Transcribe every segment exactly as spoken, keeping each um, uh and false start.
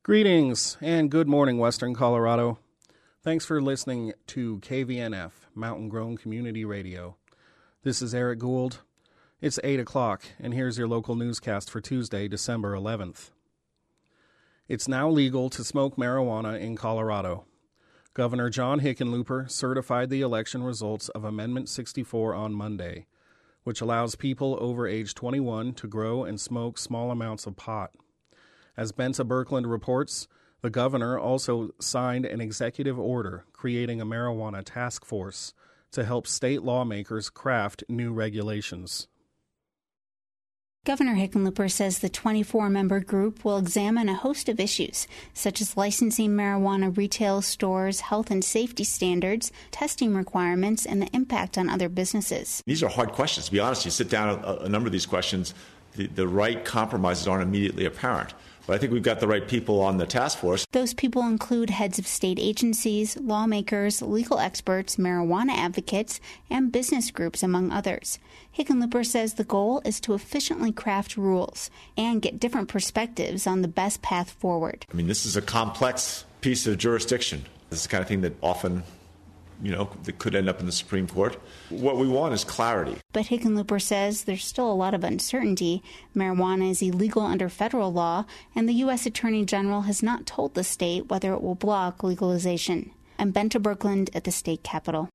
Greetings and good morning, Western Colorado. Thanks for listening to K V N F, Mountain Grown Community Radio. This is Eric Gould. It's eight o'clock, and here's your local newscast for Tuesday, December eleventh. It's now legal to smoke marijuana in Colorado. Governor John Hickenlooper certified the election results of Amendment sixty-four on Monday, which allows people over age twenty-one to grow and smoke small amounts of pot. As Benta Birkeland reports, the governor also signed an executive order creating a marijuana task force to help state lawmakers craft new regulations. Governor Hickenlooper says the twenty-four member group will examine a host of issues, such as licensing marijuana retail stores, health and safety standards, testing requirements, and the impact on other businesses. These are hard questions. To be honest, you sit down a, a number of these questions, the, the right compromises aren't immediately apparent. But I think we've got the right people on the task force. Those people include heads of state agencies, lawmakers, legal experts, marijuana advocates, and business groups, among others. Hickenlooper says the goal is to efficiently craft rules and get different perspectives on the best path forward. I mean, this is a complex piece of jurisdiction. This is the kind of thing that often, you know, that could end up in the Supreme Court. What we want is clarity. But Hickenlooper says there's still a lot of uncertainty. Marijuana is illegal under federal law, and the U S Attorney General has not told the state whether it will block legalization. I'm Benta Birkeland at the state capitol.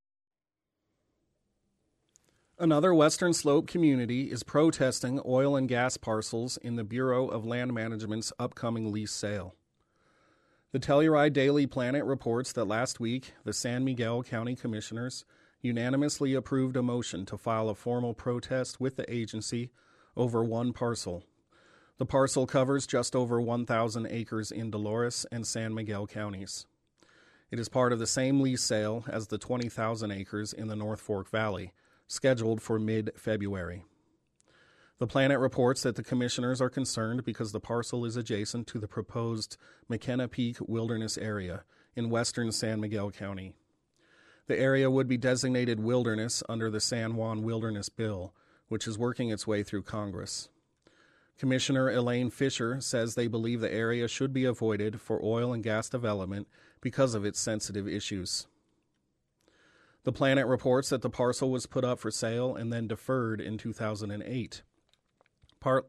Another Western Slope community is protesting oil and gas parcels in the Bureau of Land Management's upcoming lease sale. The Telluride Daily Planet reports that last week, the San Miguel County Commissioners unanimously approved a motion to file a formal protest with the agency over one parcel. The parcel covers just over one thousand acres in Dolores and San Miguel counties. It is part of the same lease sale as the twenty thousand acres in the North Fork Valley, scheduled for mid-February. The Planet reports that the commissioners are concerned because the parcel is adjacent to the proposed McKenna Peak Wilderness Area in western San Miguel County. The area would be designated wilderness under the San Juan Wilderness Bill, which is working its way through Congress. Commissioner Elaine Fisher says they believe the area should be avoided for oil and gas development because of its sensitive issues. The Planet reports that the parcel was put up for sale and then deferred in two thousand eight. Part,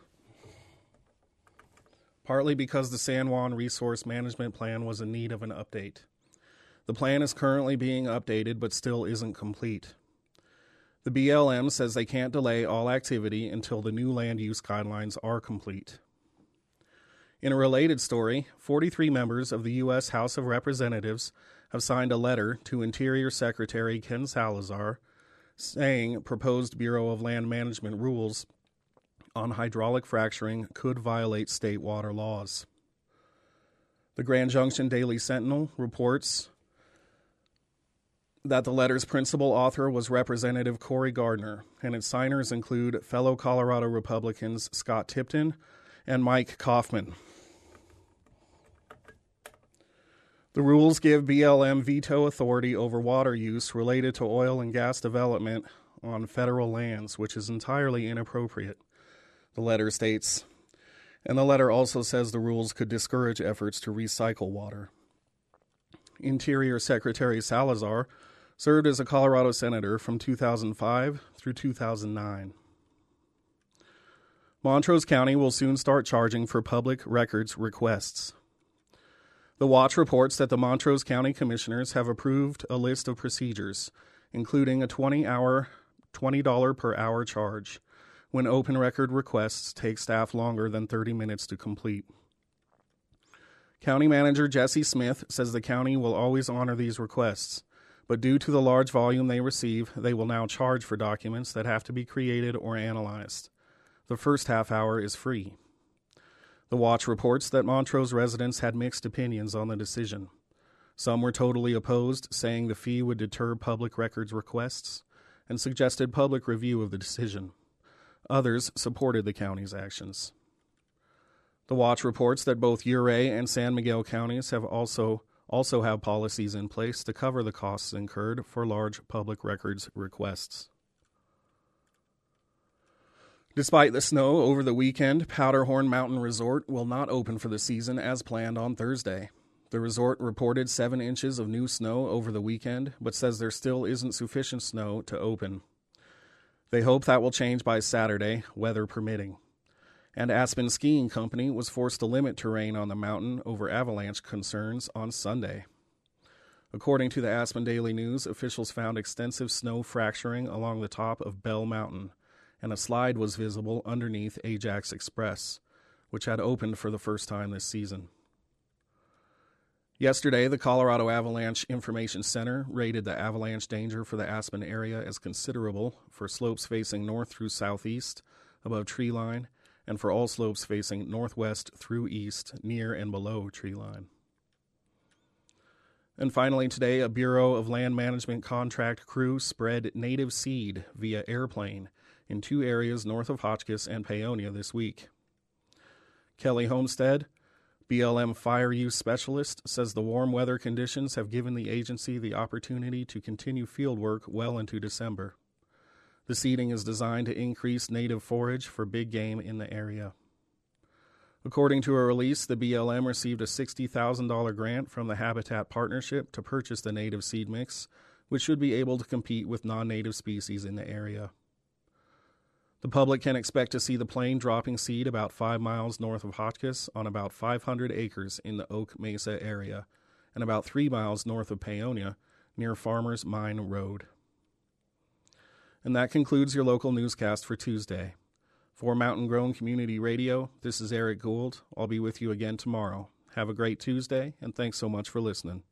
partly because the San Juan Resource Management Plan was in need of an update. The plan is currently being updated but still isn't complete. The B L M says they can't delay all activity until the new land use guidelines are complete. In a related story, forty-three members of the U S House of Representatives have signed a letter to Interior Secretary Ken Salazar saying proposed Bureau of Land Management rules on hydraulic fracturing could violate state water laws. The Grand Junction Daily Sentinel reports that the letter's principal author was Representative Cory Gardner, and its signers include fellow Colorado Republicans Scott Tipton and Mike Kaufman. The rules give B L M veto authority over water use related to oil and gas development on federal lands, which is entirely inappropriate, the letter states. And the letter also says the rules could discourage efforts to recycle water. Interior Secretary Salazar served as a Colorado senator from two thousand five through two thousand nine. Montrose County will soon start charging for public records requests. The Watch reports that the Montrose County Commissioners have approved a list of procedures, including a twenty-hour, twenty dollars per hour charge when open record requests take staff longer than thirty minutes to complete. County Manager Jesse Smith says the county will always honor these requests, but due to the large volume they receive, they will now charge for documents that have to be created or analyzed. The first half hour is free. The Watch reports that Montrose residents had mixed opinions on the decision. Some were totally opposed, saying the fee would deter public records requests, and suggested public review of the decision. Others supported the county's actions. The Watch reports that both Ouray and San Miguel counties have also also have policies in place to cover the costs incurred for large public records requests. Despite the snow over the weekend, Powderhorn Mountain Resort will not open for the season as planned on Thursday. The resort reported seven inches of new snow over the weekend, but says there still isn't sufficient snow to open. They hope that will change by Saturday, weather permitting. And Aspen Skiing Company was forced to limit terrain on the mountain over avalanche concerns on Sunday. According to the Aspen Daily News, officials found extensive snow fracturing along the top of Bell Mountain, and a slide was visible underneath Ajax Express, which had opened for the first time this season. Yesterday, the Colorado Avalanche Information Center rated the avalanche danger for the Aspen area as considerable for slopes facing north through southeast above tree line and for all slopes facing northwest through east near and below tree line. And finally today, a Bureau of Land Management contract crew spread native seed via airplane in two areas north of Hotchkiss and Paonia this week. Kelly Homestead, B L M fire use specialist, says the warm weather conditions have given the agency the opportunity to continue field work well into December. The seeding is designed to increase native forage for big game in the area. According to a release, the B L M received a sixty thousand dollars grant from the Habitat Partnership to purchase the native seed mix, which should be able to compete with non-native species in the area. The public can expect to see the plane dropping seed about five miles north of Hotchkiss on about five hundred acres in the Oak Mesa area and about three miles north of Paonia near Farmers Mine Road. And that concludes your local newscast for Tuesday. For Mountain Grown Community Radio, this is Eric Gould. I'll be with you again tomorrow. Have a great Tuesday, and thanks so much for listening.